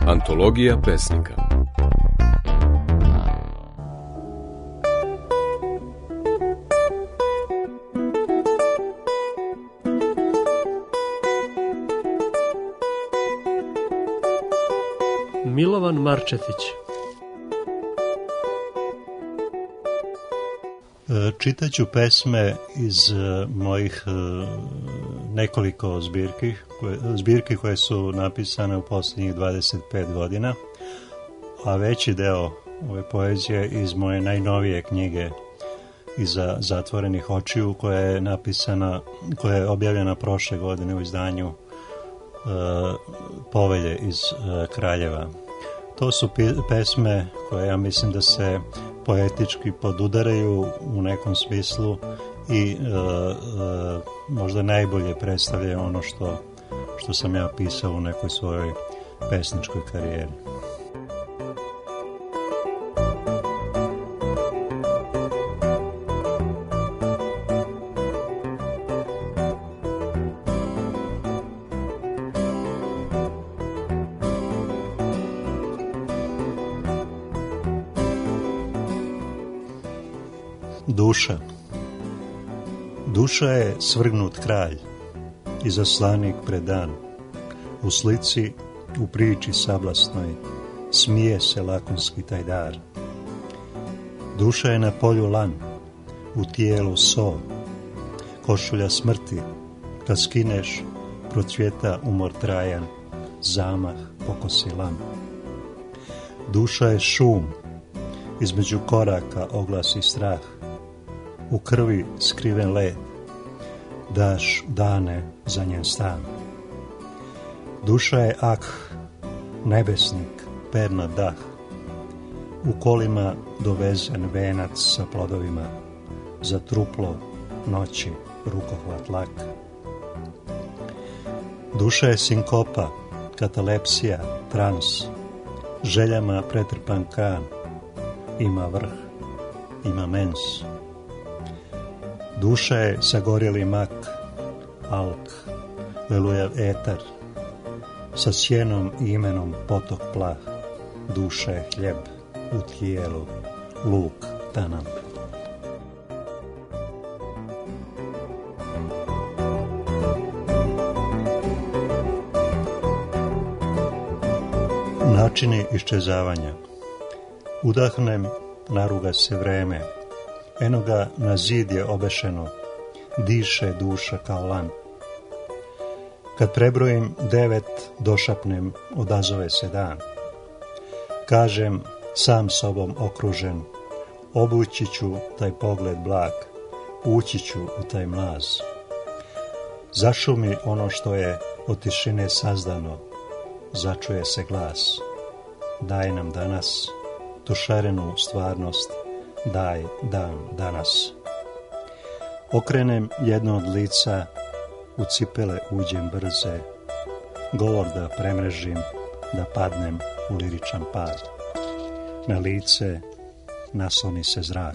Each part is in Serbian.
Antologija pesnika. Milovan Marčetić. Čitaću pesme iz mojih nekoliko zbirki koje su napisane u posljednjih 25 godina, a veći deo ove poezije iz moje najnovije knjige Iza zatvorenih očiju, koja je objavljena prošle godine u izdanju Povelje iz Kraljeva. To su pesme koje ja mislim da se poetički podudaraju u nekom smislu i možda najbolje predstavljaju ono što sam ja pisao u nekoj svojoj pesničkoj karijeri. Duša je svrgnut kralj, izaslanik pred dan. U slici, u priči sablasnoj, smije se lakonski taj dar. Duša je na polju lan, u tijelu so, košulja smrti, kad skineš, procvjeta umor trajan, zamah pokosi lan. Duša je šum, između koraka oglasi strah, u krvi skriven led, daš dane za njen stan. Duša je nebesnik, pernat dah, u kolima dovezen venac sa plodovima, za truplo noći rukohvat lak. Duša je sinkopa, katalepsija, trans, željama pretrpan kan, ima vrh, ima mens. Duša je sagorjeli mak, alk, lelujav etar, sa sjenom i imenom potok plah. Duša je hljeb u tijelu, luk tanan. Načini iščezavanja. Udahnem, naruga se vreme, eno ga na zid je obešeno, diše duša kao lan. Kad prebrojim 9, došapnem, odazove se dan. Kažem, sam sobom okružen, obući ću taj pogled blag, ući ću u taj mlaz. Zašumi ono što je od tišine sazdano, začuje se glas. Daj nam danas tu šarenu stvarnost, daj dan danas. Okrenem jedno od lica, u cipele uđem brze, govor da premrežim, da padnem u liričan pad. Na lice nasloni se zrak.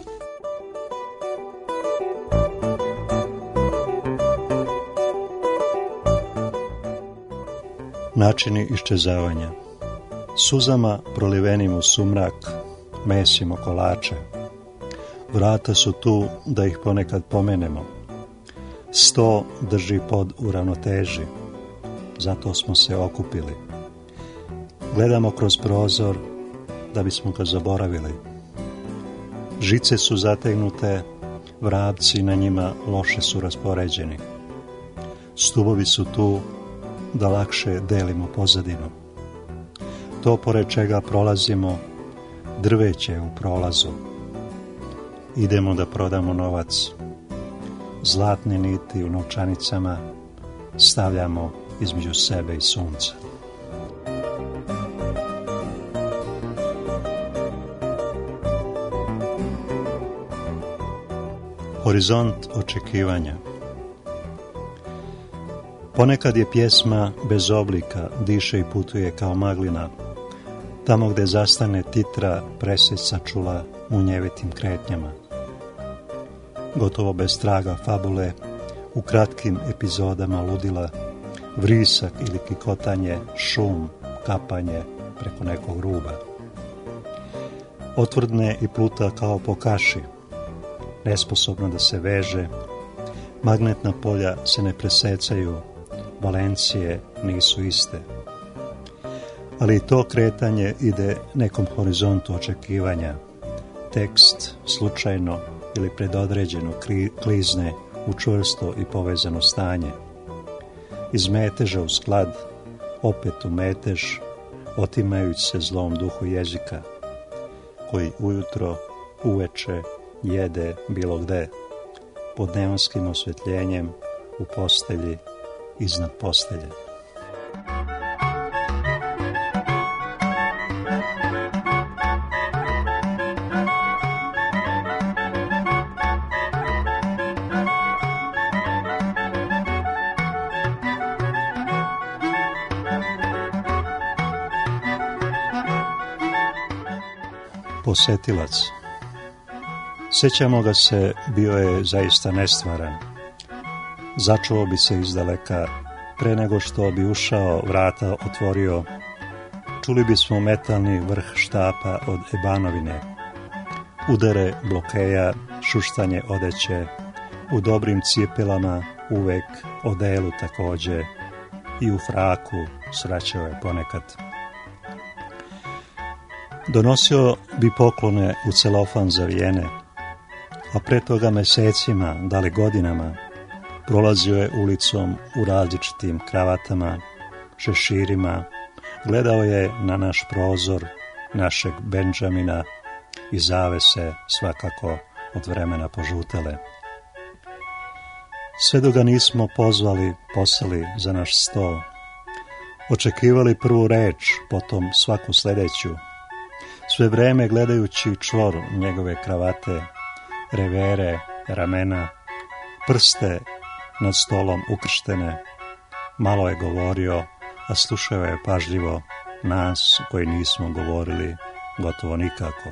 Načini iščezavanja. Suzama prolivenim u sumrak, mesimo kolače. Vrata su tu da ih ponekad pomenemo. 100 drži pod u ravnoteži, zato smo se okupili. Gledamo kroz prozor da bismo ga zaboravili. Žice su zategnute, vrabci na njima loše su raspoređeni. Stubovi su tu da lakše delimo pozadinu. To pored čega prolazimo, drveće u prolazu. Idemo da prodamo novac. Zlatne niti u novčanicama stavljamo između sebe i sunca. Horizont očekivanja. Ponekad je pjesma bez oblika, diše i putuje kao maglina. Tamo gde zastane titra preseć sačula munjevitim kretnjama. Gotovo bez traga fabule, u kratkim epizodama ludila, vrisak ili kikotanje, šum, kapanje preko nekog ruba. Otvrdne i pluta kao po kaši, nesposobna da se veže, magnetna polja se ne presecaju, valencije nisu iste. Ali i to kretanje ide nekom horizontu očekivanja. Tekst slučajno ili predodređeno klizne u čvrsto i povezano stanje. Iz meteža u sklad, opet u metež, otimajući se zlom duhu jezika, koji ujutro, uveče, jede bilo gde, pod neonskim osvetljenjem, u postelji, iznad postelje. Posetilac. Sjećamo ga se, bio je zaista nestvaran. Začuo bi se izdaleka, pre nego što bi ušao, vrata otvorio. Čuli bismo metalni vrh štapa od ebanovine, udare blokeja, šuštanje odeće, u dobrim cipelama uvek, odelu takođe, i u fraku sraćao je ponekad. Donosio bi poklone u celofan zavijene, a pre toga mesecima, da li godinama, prolazio je ulicom u različitim kravatama, šeširima, gledao je na naš prozor, našeg Benjamina i zavese svakako od vremena požutele. Sve dok ga nismo poslali za naš sto, očekivali prvu reč, potom svaku sledeću, sve vreme gledajući čvor njegove kravate, revere, ramena, prste nad stolom ukrštene. Malo je govorio, a slušao je pažljivo nas koji nismo govorili gotovo nikako.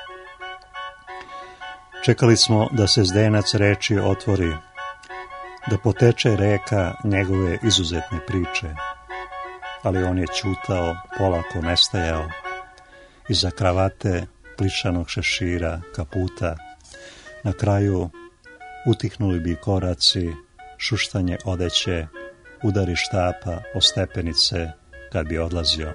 Čekali smo da se zdenac reči otvori, da poteče reka njegove izuzetne priče, ali on je ćutao, polako nestajao. Iza kravate, plišanog šešira, kaputa, na kraju utihnuli bi koraci, šuštanje odeće, udari štapa o stepenice kad bi odlazio.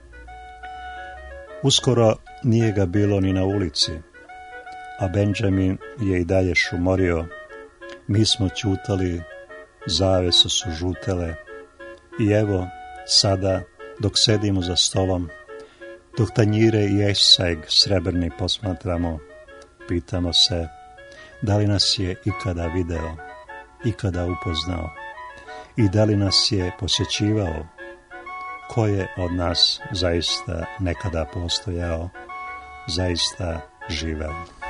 Uskoro nije ga bilo ni na ulici, a Benjamin je i dalje šumorio. Mi smo ćutali, zavese su žutele i evo sada, dok sedimo za stolom, dok tanjire i esajg srebrni posmatramo, pitamo se da li nas je ikada video, ikada upoznao i da li nas je posjećivao, ko je od nas zaista nekada postojao, zaista živeo.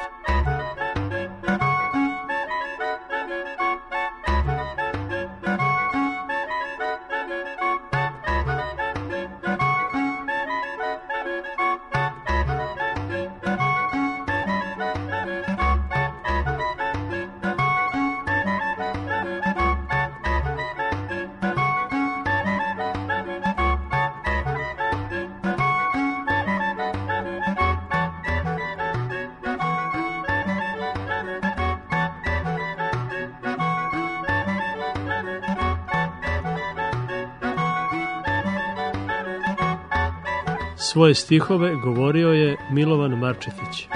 Svoje stihove govorio je Milovan Marčetić.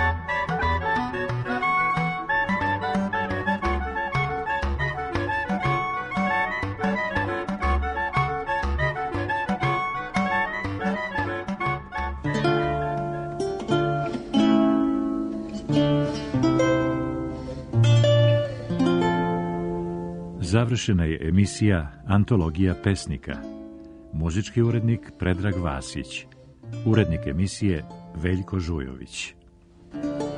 Završena je emisija Antologija pesnika. Muzički urednik Predrag Vasić. Urednik emisije Veljko Žujović.